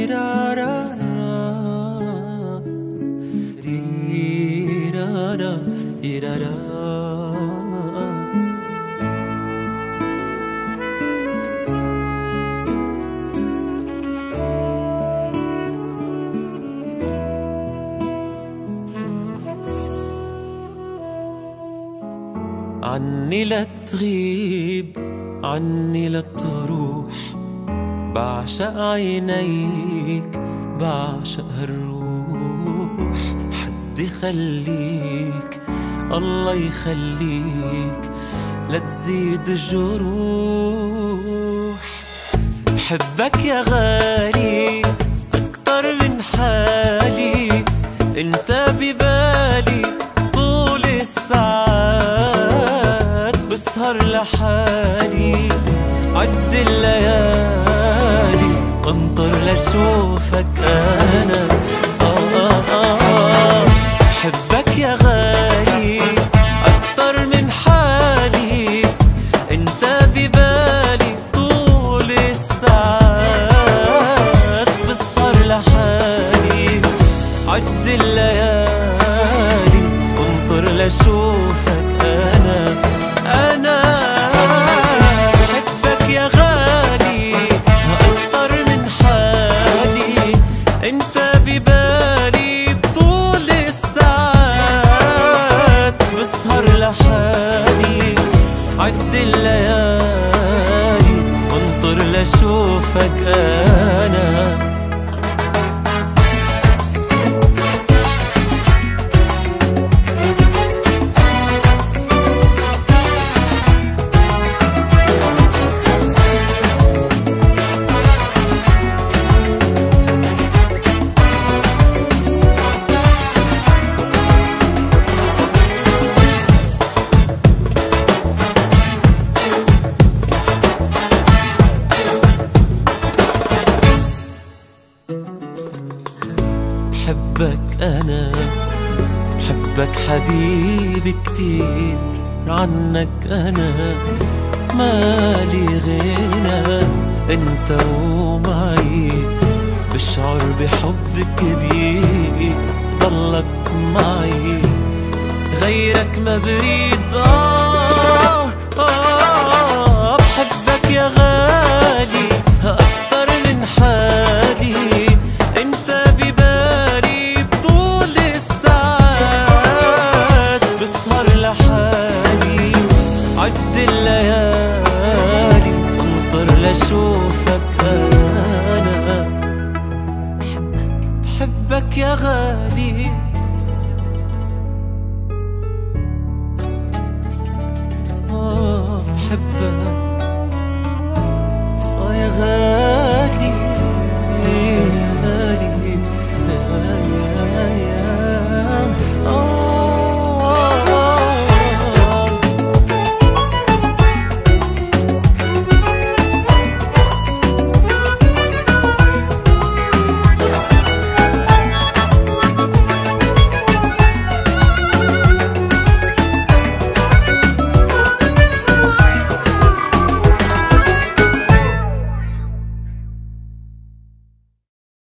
عني لا تغيب، عني لا تروح، بعشق عينيك، بعشق هالروح. حد يخليك، الله يخليك، لا تزيد الجروح. بحبك يا غالي أكتر من حالي، انت ببالي طول الساعات. بسهر لحالي عد الليالي، انطر لشوفك أنا. بحبك يا غالي أكتر من حالي، انت ببالي طول الساعات. بسهر لحالي عد الليالي، انطر لشوفك أنا. بحبك يا غالي أكتر من حالي، انت ببالي طول الساعات. بسهر لحالي عد الليالي، انطر لشوفك أنا. بحبك أنا، بحبك حبيبي كتير، عنك أنا مالي غنى. انت ومعي بشعر بحب كبير، ضلك معي غيرك ما بريد.